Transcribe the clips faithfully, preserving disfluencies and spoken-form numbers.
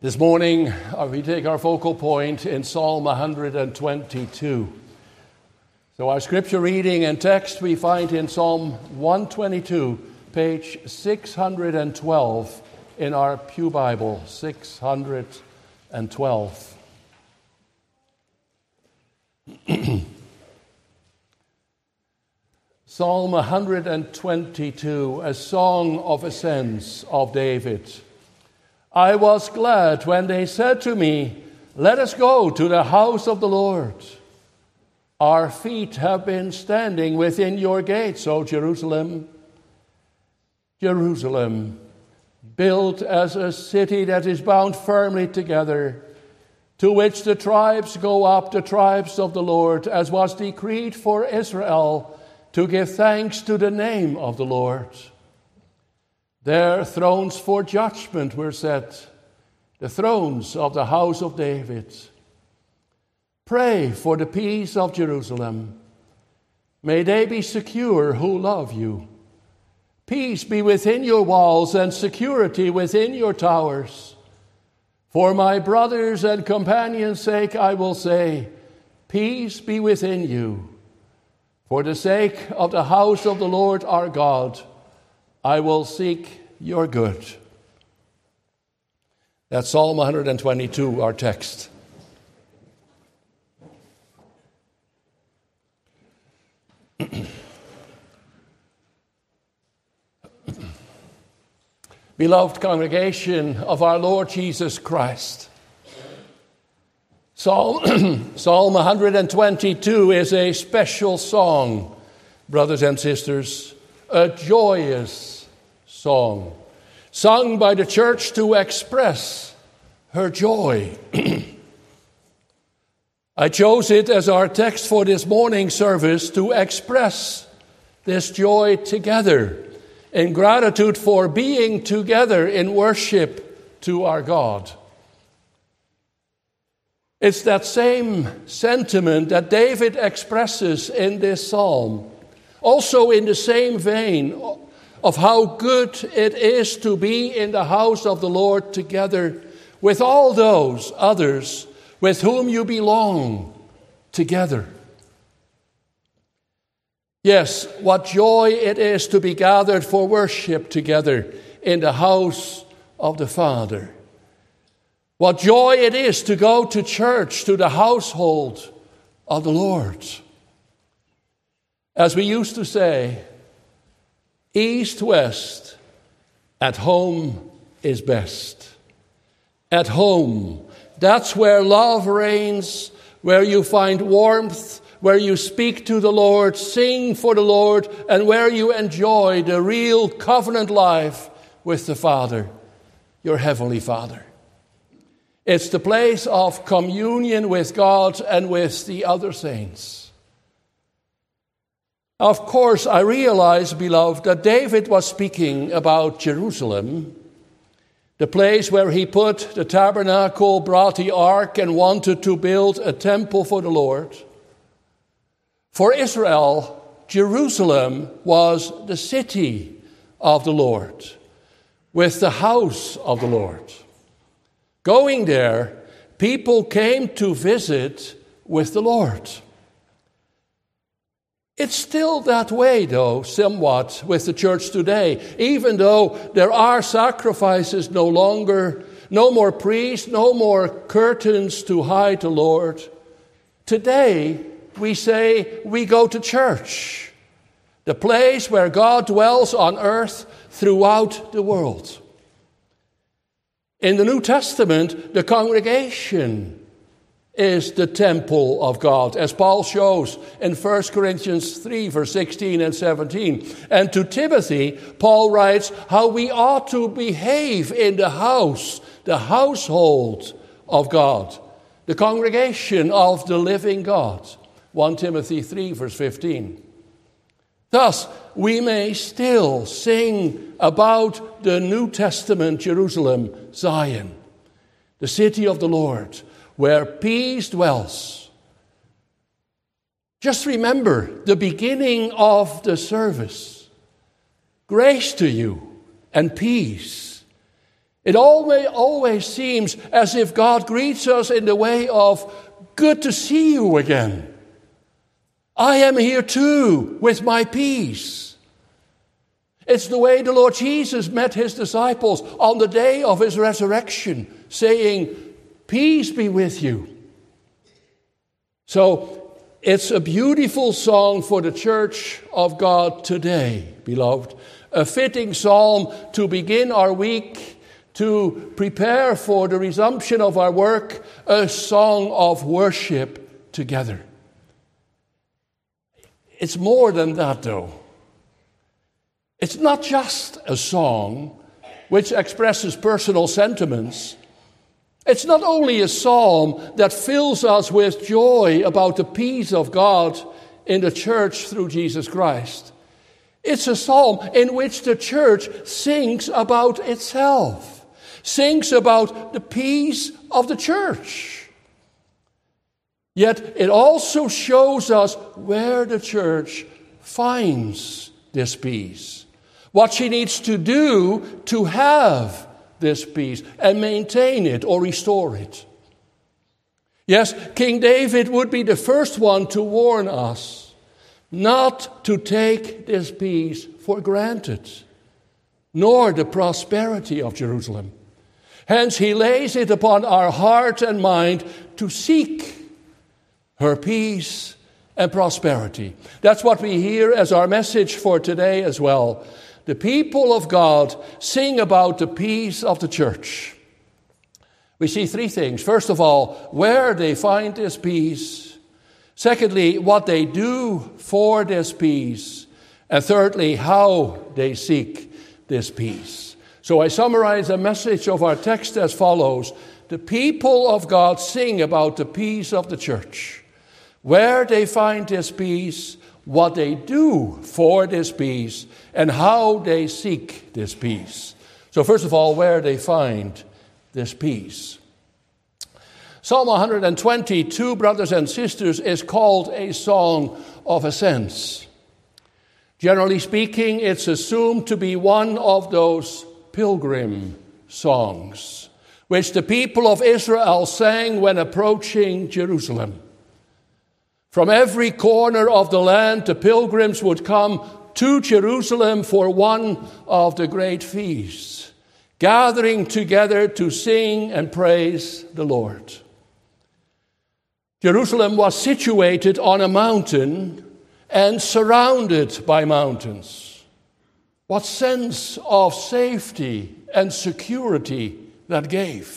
This morning, uh, we take our focal point in Psalm one hundred twenty-two. So our scripture reading and text we find in Psalm one twenty-two, page six hundred twelve in our Pew Bible, six hundred twelve. Psalm one hundred twenty-two, a song of ascents of David. I was glad when they said to me, "Let us go to the house of the Lord." Our feet have been standing within your gates, O Jerusalem. Jerusalem, built as a city that is bound firmly together, to which the tribes go up, the tribes of the Lord, as was decreed for Israel, to give thanks to the name of the Lord. There thrones for judgment were set, the thrones of the house of David. Pray for the peace of Jerusalem. May they be secure who love you. Peace be within your walls and security within your towers. For my brothers and companions' sake I will say, peace be within you. For the sake of the house of the Lord our God, I will seek your good. That's Psalm one hundred twenty-two, our text. Beloved congregation of our Lord Jesus Christ, Psalm, Psalm one hundred twenty-two is a special song, brothers and sisters, a joyous song, sung by the church to express her joy. I chose it as our text for this morning service to express this joy together in gratitude for being together in worship to our God. It's that same sentiment that David expresses in this psalm, also in the same vein of how good it is to be in the house of the Lord together with all those others with whom you belong together. Yes, what joy it is to be gathered for worship together in the house of the Father. What joy it is to go to church, to the household of the Lord. As we used to say, east, west, at home is best. At home, that's where love reigns, where you find warmth, where you speak to the Lord, sing for the Lord, and where you enjoy the real covenant life with the Father, your heavenly Father. It's the place of communion with God and with the other saints. Of course, I realize, beloved, that David was speaking about Jerusalem, the place where he put the tabernacle, brought the ark, and wanted to build a temple for the Lord. For Israel, Jerusalem was the city of the Lord, with the house of the Lord. Going there, people came to visit with the Lord. It's still that way, though, somewhat with the church today. Even though there are sacrifices no longer, no more priests, no more curtains to hide the Lord. Today, we say we go to church, the place where God dwells on earth throughout the world. In the New Testament, the congregation is the temple of God, as Paul shows in First Corinthians three, verse sixteen and seventeen. And to Timothy, Paul writes how we ought to behave in the house, the household of God, the congregation of the living God. First Timothy three, verse fifteen. Thus, we may still sing about the New Testament Jerusalem, Zion, the city of the Lord, where peace dwells. Just remember the beginning of the service. Grace to you and peace It always, always seems as if God greets us in the way of, good to see you again. I am here too with my peace. It's the way the Lord Jesus met his disciples on the day of his resurrection, saying, peace be with you. So, it's a beautiful song for the church of God today, beloved. A fitting psalm to begin our week, to prepare for the resumption of our work, a song of worship together. It's more than that, though. It's not just a song which expresses personal sentiments. It's not only a psalm that fills us with joy about the peace of God in the church through Jesus Christ. It's a psalm in which the church sings about itself, sings about the peace of the church. Yet it also shows us where the church finds this peace, what she needs to do to have this peace and maintain it or restore it. Yes, King David would be the first one to warn us not to take this peace for granted, nor the prosperity of Jerusalem. Hence, he lays it upon our heart and mind to seek her peace and prosperity. That's what we hear as our message for today as well. The people of God sing about the peace of the church. We see three things. First of all, where they find this peace. Secondly, what they do for this peace. And thirdly, how they seek this peace. So I summarize the message of our text as follows. The people of God sing about the peace of the church. Where they find this peace, what they do for this peace, and how they seek this peace. So first of all, where they find this peace. Psalm one hundred twenty-two, brothers and sisters, is called a song of ascents. Generally speaking, it's assumed to be one of those pilgrim songs, which the people of Israel sang when approaching Jerusalem. From every corner of the land, the pilgrims would come to Jerusalem for one of the great feasts, gathering together to sing and praise the Lord. Jerusalem was situated on a mountain and surrounded by mountains. What sense of safety and security that gave.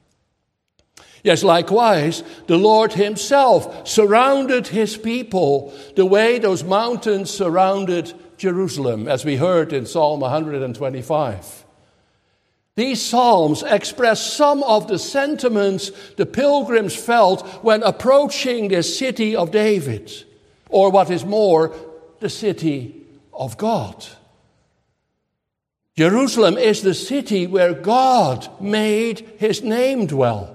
Yes, likewise, the Lord himself surrounded his people the way those mountains surrounded Jerusalem, as we heard in Psalm one hundred twenty-five. These psalms express some of the sentiments the pilgrims felt when approaching the city of David, or what is more, the city of God. Jerusalem is the city where God made his name dwell.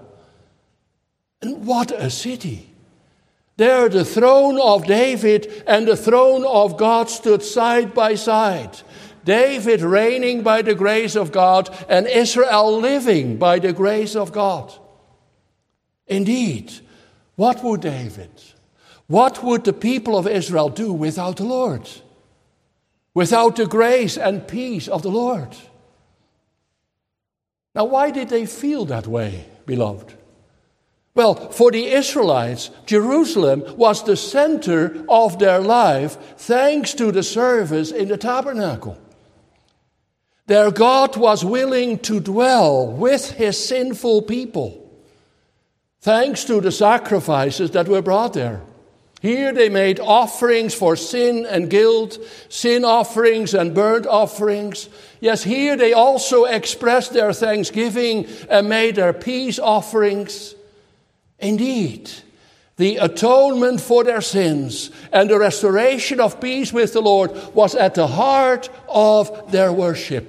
And what a city! There the throne of David and the throne of God stood side by side. David reigning by the grace of God and Israel living by the grace of God. Indeed, what would David, what would the people of Israel do without the Lord? Without the grace and peace of the Lord? Now, why did they feel that way, beloved? Well, for the Israelites, Jerusalem was the center of their life thanks to the service in the tabernacle. Their God was willing to dwell with his sinful people, thanks to the sacrifices that were brought there. Here they made offerings for sin and guilt, sin offerings and burnt offerings. Yes, here they also expressed their thanksgiving and made their peace offerings. Indeed, the atonement for their sins and the restoration of peace with the Lord was at the heart of their worship.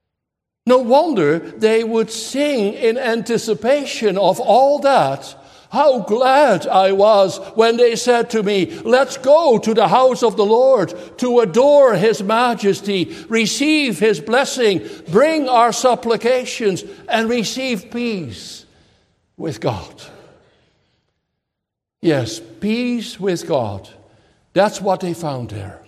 No wonder they would sing in anticipation of all that How glad I was when they said to me, let's go to the house of the Lord to adore his majesty, receive his blessing, bring our supplications, and receive peace with God. Yes, peace with God. That's what they found there.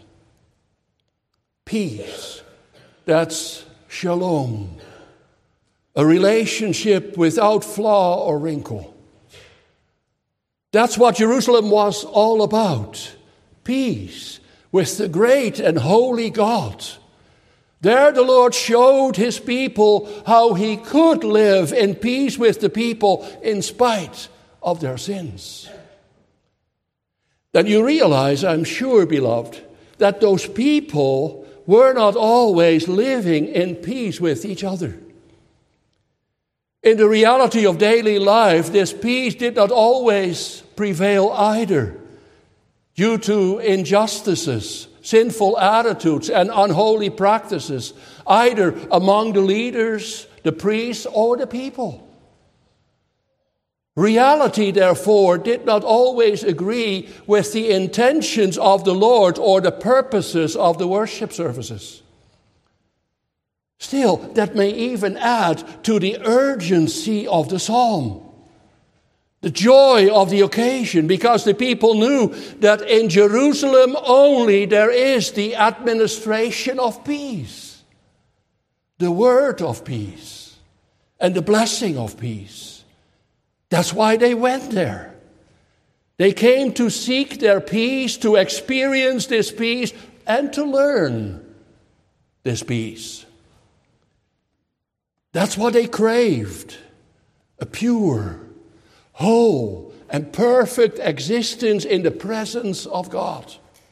Peace. That's shalom. A relationship without flaw or wrinkle. That's what Jerusalem was all about. Peace with the great and holy God. There the Lord showed his people how he could live in peace with the people in spite of their sins. Then you realize, I'm sure, beloved, that those people were not always living in peace with each other. In the reality of daily life, this peace did not always prevail either, due to injustices, sinful attitudes, and unholy practices, either among the leaders, the priests, or the people. Reality, therefore, did not always agree with the intentions of the Lord or the purposes of the worship services. Still, that may even add to the urgency of the psalm, the joy of the occasion, because the people knew that in Jerusalem only there is the administration of peace, the word of peace, and the blessing of peace. That's why they went there. They came to seek their peace, to experience this peace, and to learn this peace. That's what they craved, a pure, whole, and perfect existence in the presence of God.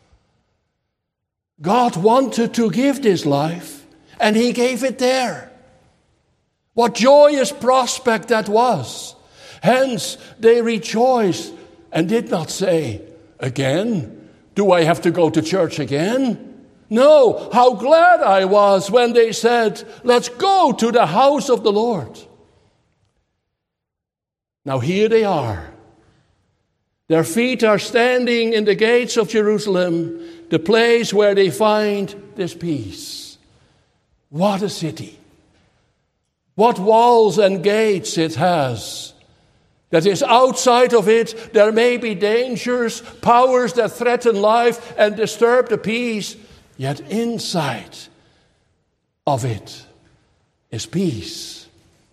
God wanted to give this life, and he gave it there. What joyous prospect that was. Hence, they rejoiced and did not say, again, do I have to go to church again? No, how glad I was when they said, let's go to the house of the Lord. Now here they are. Their feet are standing in the gates of Jerusalem, the place where they find this peace. What a city. What walls and gates it has. That is, outside of it, there may be dangers, powers that threaten life and disturb the peace. Yet inside of it is peace.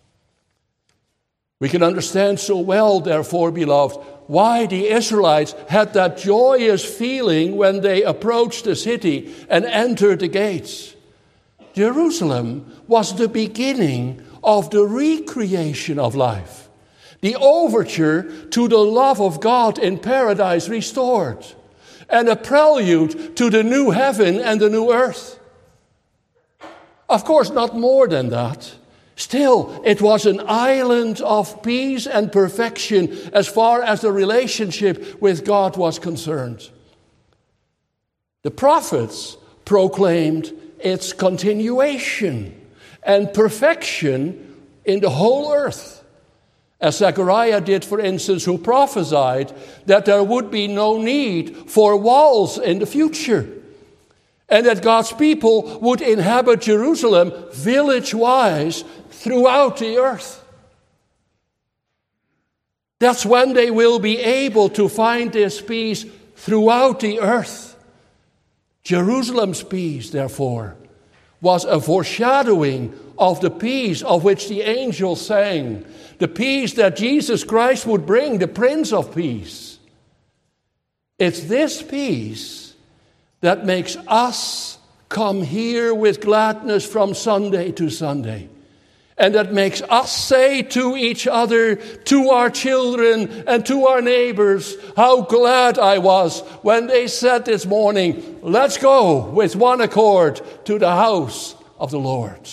We can understand so well, therefore, beloved, why the Israelites had that joyous feeling when they approached the city and entered the gates. Jerusalem was the beginning of the recreation of life, the overture to the love of God in paradise restored, and a prelude to the new heaven and the new earth. Of course, not more than that. Still, it was an island of peace and perfection as far as the relationship with God was concerned. The prophets proclaimed its continuation and perfection in the whole earth. As Zechariah did, for instance, who prophesied that there would be no need for walls in the future, and that God's people would inhabit Jerusalem village-wise throughout the earth. That's when they will be able to find this peace throughout the earth. Jerusalem's peace, therefore, was a foreshadowing of the peace of which the angels sang, the peace that Jesus Christ would bring, the Prince of Peace. It's this peace that makes us come here with gladness from Sunday to Sunday, and that makes us say to each other, to our children, and to our neighbors, how glad I was when they said this morning, let's go with one accord to the house of the Lord.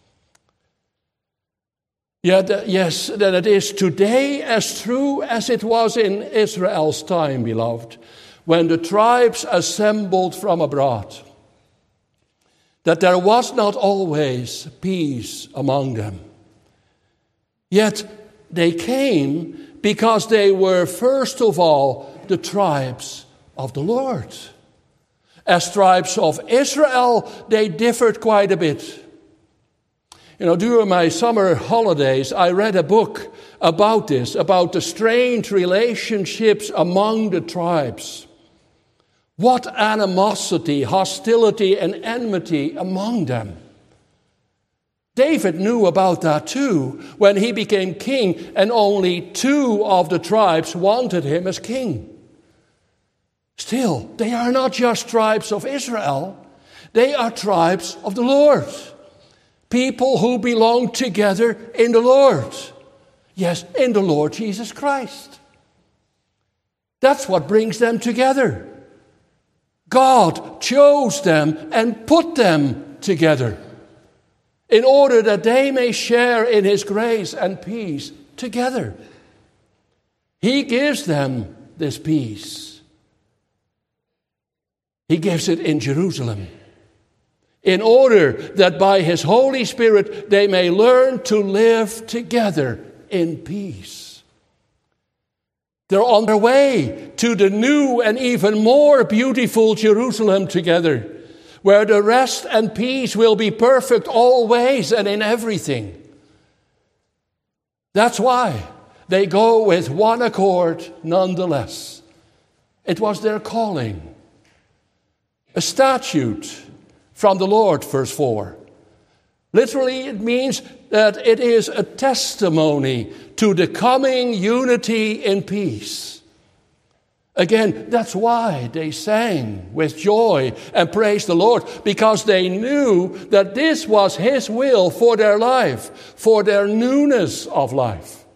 Yet, yes, that it is today as true as it was in Israel's time, beloved, when the tribes assembled from abroad, that there was not always peace among them. Yet they came because they were, first of all, the tribes of the Lord. As tribes of Israel, they differed quite a bit. You know, during my summer holidays, I read a book about this, about the strange relationships among the tribes. What animosity, hostility, and enmity among them. David knew about that too when he became king, and only two of the tribes wanted him as king. Still, they are not just tribes of Israel, they are tribes of the Lord. People who belong together in the Lord. Yes, in the Lord Jesus Christ. That's what brings them together. God chose them and put them together in order that they may share in His grace and peace together. He gives them this peace. He gives it in Jerusalem, in order that by His Holy Spirit they may learn to live together in peace. They're on their way to the new and even more beautiful Jerusalem together, where the rest and peace will be perfect always and in everything. That's why they go with one accord nonetheless. It was their calling. A statute from the Lord, verse four. Literally, it means that it is a testimony to the coming unity in peace. Again, that's why they sang with joy and praised the Lord, because they knew that this was His will for their life, for their newness of life.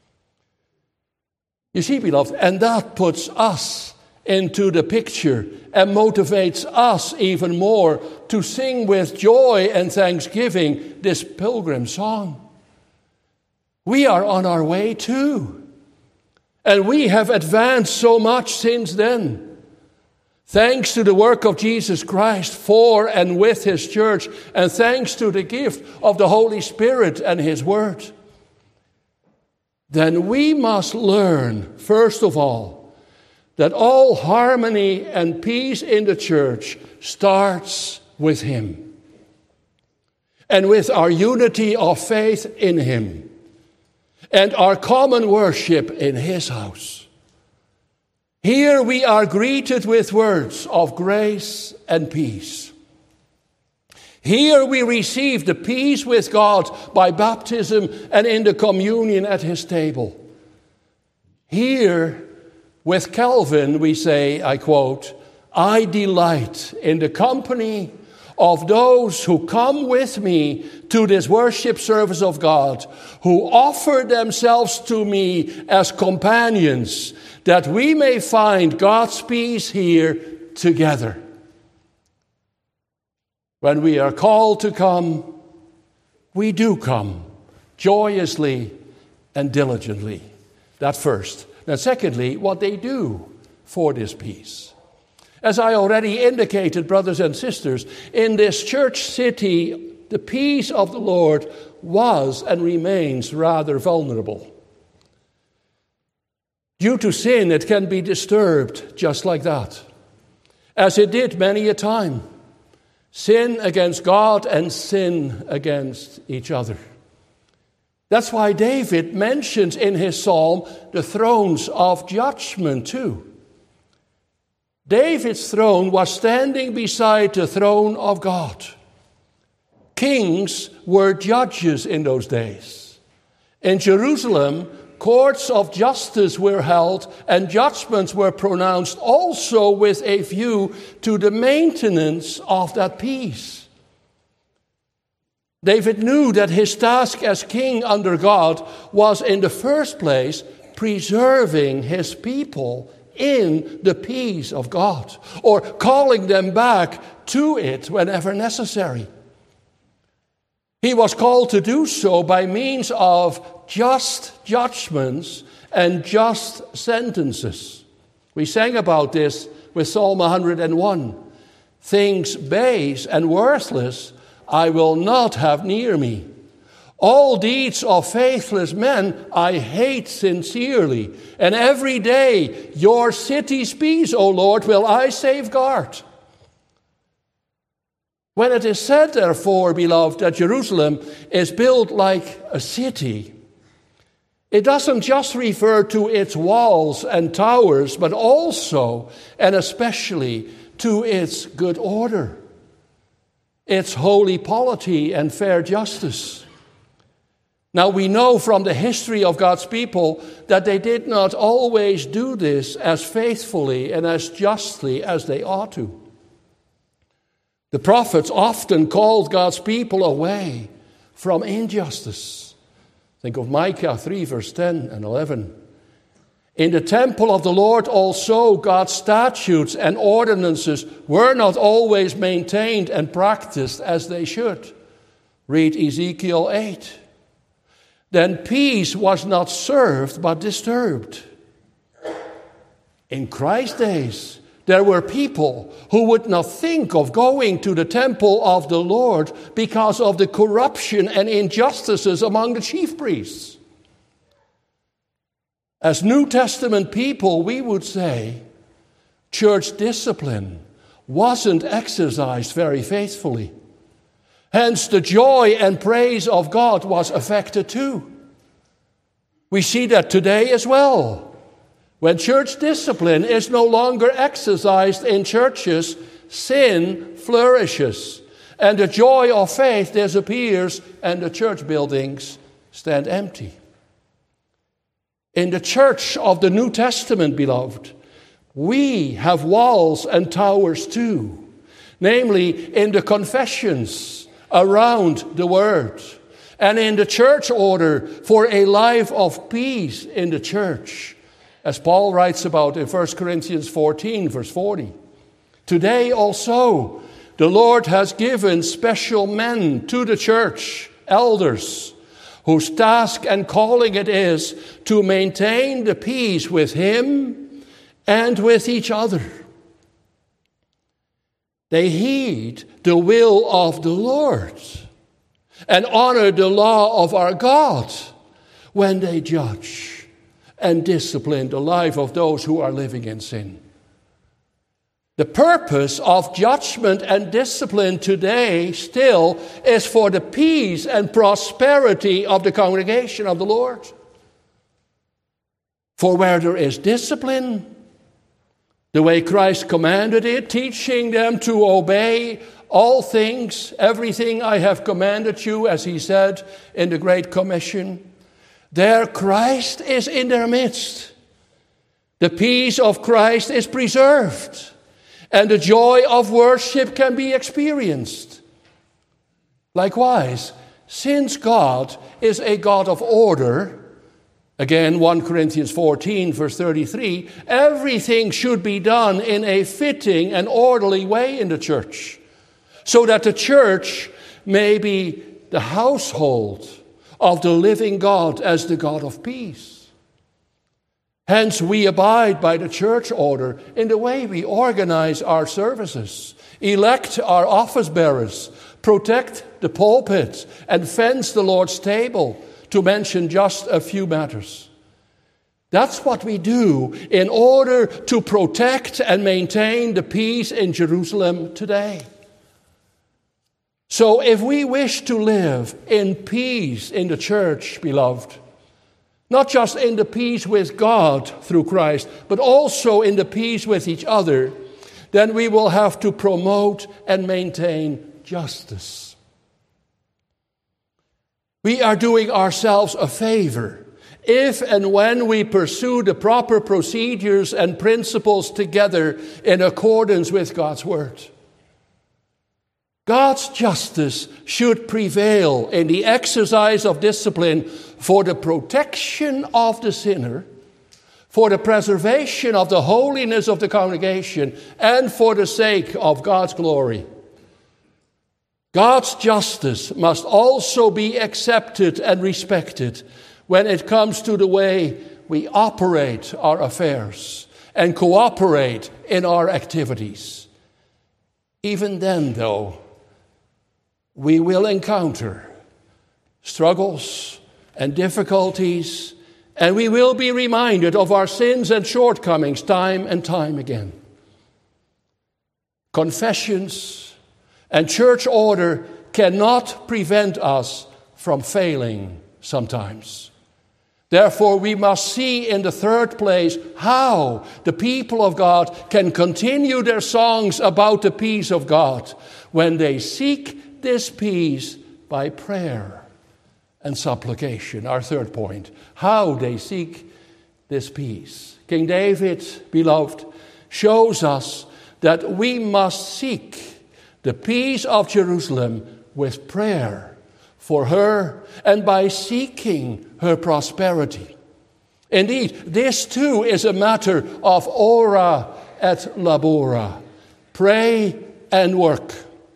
You see, beloved, and that puts us into the picture and motivates us even more to sing with joy and thanksgiving this pilgrim song. We are on our way too. And we have advanced so much since then. Thanks to the work of Jesus Christ for and with His church, and thanks to the gift of the Holy Spirit and His Word. Then we must learn, first of all, that all harmony and peace in the church starts with Him, and with our unity of faith in Him, and our common worship in His house. Here we are greeted with words of grace and peace. Here we receive the peace with God by baptism and in the communion at His table. Here, with Calvin, we say, I quote, "I delight in the company of those who come with me to this worship service of God, who offer themselves to me as companions, that we may find God's peace here together." When we are called to come, we do come joyously and diligently. That first. Now, secondly, what they do for this peace. As I already indicated, brothers and sisters, in this church city, the peace of the Lord was and remains rather vulnerable. Due to sin, it can be disturbed just like that, as it did many a time. Sin against God and sin against each other. That's why David mentions in his psalm the thrones of judgment too. David's throne was standing beside the throne of God. Kings were judges in those days. In Jerusalem, courts of justice were held and judgments were pronounced, also with a view to the maintenance of that peace. David knew that his task as king under God was in the first place preserving his people in the peace of God, or calling them back to it whenever necessary. He was called to do so by means of just judgments and just sentences. We sang about this with Psalm one hundred and one. Things base and worthless I will not have near me. All deeds of faithless men I hate sincerely, and every day your city's peace, O Lord, will I safeguard. When it is said, therefore, beloved, that Jerusalem is built like a city, it doesn't just refer to its walls and towers, but also and especially to its good order, its holy polity and fair justice. Now, we know from the history of God's people that they did not always do this as faithfully and as justly as they ought to. The prophets often called God's people away from injustice. Think of Micah three, verse ten and eleven. In the temple of the Lord also, God's statutes and ordinances were not always maintained and practiced as they should. Read Ezekiel eight. Then peace was not served but disturbed. In Christ's days, there were people who would not think of going to the temple of the Lord because of the corruption and injustices among the chief priests. As New Testament people, we would say church discipline wasn't exercised very faithfully. Hence, the joy and praise of God was affected too. We see that today as well. When church discipline is no longer exercised in churches, sin flourishes, and the joy of faith disappears, and the church buildings stand empty. In the church of the New Testament, beloved, we have walls and towers too, namely in the confessions around the Word, and in the church order for a life of peace in the church, as Paul writes about in First Corinthians fourteen, verse forty. Today also, the Lord has given special men to the church, elders, whose task and calling it is to maintain the peace with Him and with each other. They heed the will of the Lord and honor the law of our God when they judge and discipline the life of those who are living in sin. The purpose of judgment and discipline today still is for the peace and prosperity of the congregation of the Lord. For where there is discipline, the way Christ commanded it, teaching them to obey all things, everything I have commanded you, as he said in the Great Commission, there Christ is in their midst. The peace of Christ is preserved, and the joy of worship can be experienced. Likewise, since God is a God of order, again, First Corinthians fourteen, verse thirty-three, everything should be done in a fitting and orderly way in the church, so that the church may be the household of the living God as the God of peace. Hence, we abide by the church order in the way we organize our services, elect our office bearers, protect the pulpit, and fence the Lord's table, to mention just a few matters. That's what we do in order to protect and maintain the peace in Jerusalem today. So if we wish to live in peace in the church, beloved, not just in the peace with God through Christ, but also in the peace with each other, then we will have to promote and maintain justice. We are doing ourselves a favor if and when we pursue the proper procedures and principles together in accordance with God's Word. God's justice should prevail in the exercise of discipline for the protection of the sinner, for the preservation of the holiness of the congregation, and for the sake of God's glory. God's justice must also be accepted and respected when it comes to the way we operate our affairs and cooperate in our activities. Even then, though, we will encounter struggles and difficulties, and we will be reminded of our sins and shortcomings time and time again. Confessions and church order cannot prevent us from failing sometimes. Therefore, we must see in the third place how the people of God can continue their songs about the peace of God when they seek this peace by prayer and supplication. Our third point, how they seek this peace. King David, beloved, shows us that we must seek the peace of Jerusalem with prayer for her and by seeking her prosperity. Indeed, this too is a matter of ora et labora. Pray and work.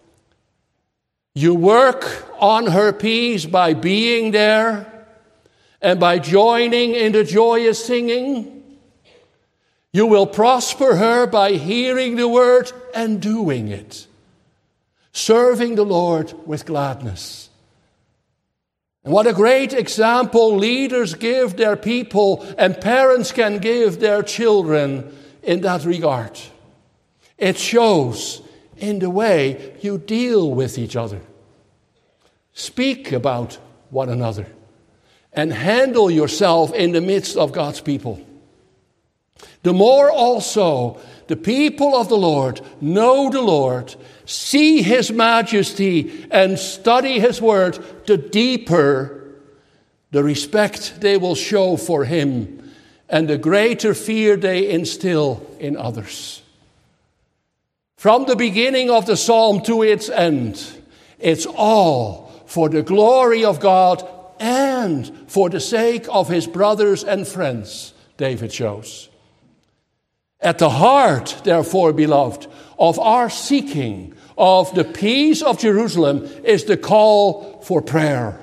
You work on her peace by being there and by joining in the joyous singing. You will prosper her by hearing the word and doing it, serving the Lord with gladness. And what a great example leaders give their people and parents can give their children in that regard. It shows in the way you deal with each other. Speak about one another and handle yourself in the midst of God's people. The more also the people of the Lord know the Lord, see his majesty, and study his word, the deeper the respect they will show for him and the greater fear they instill in others. From the beginning of the psalm to its end, it's all for the glory of God and for the sake of his brothers and friends, David shows. At the heart, therefore, beloved, of our seeking of the peace of Jerusalem is the call for prayer.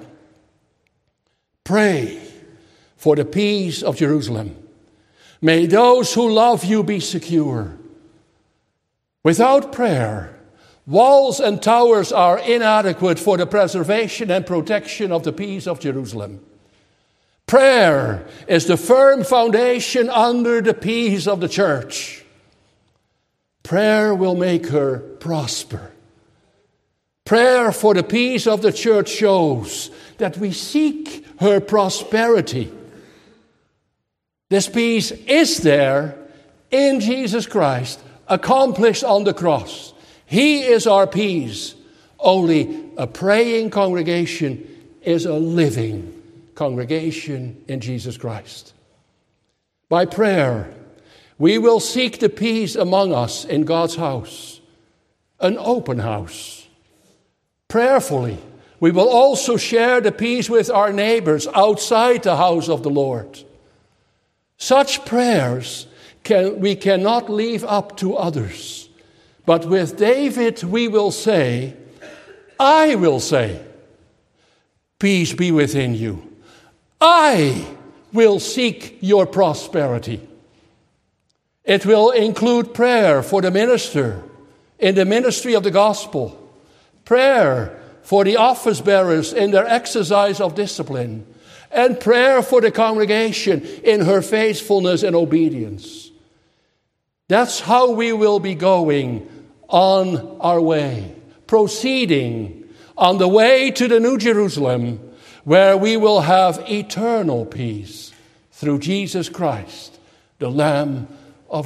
Pray for the peace of Jerusalem. May those who love you be secure. Without prayer, walls and towers are inadequate for the preservation and protection of the peace of Jerusalem. Prayer is the firm foundation under the peace of the church. Prayer will make her prosper. Prayer for the peace of the church shows that we seek her prosperity. This peace is there in Jesus Christ, accomplished on the cross. He is our peace. Only a praying congregation is a living congregation in Jesus Christ. By prayer, we will seek the peace among us in God's house, an open house. Prayerfully, we will also share the peace with our neighbors outside the house of the Lord. Such prayers can, we cannot leave up to others. But with David, we will say, I will say, peace be within you. I will seek your prosperity. It will include prayer for the minister in the ministry of the gospel, prayer for the office bearers in their exercise of discipline, and prayer for the congregation in her faithfulness and obedience. That's how we will be going on our way, proceeding on the way to the New Jerusalem, where we will have eternal peace through Jesus Christ, the Lamb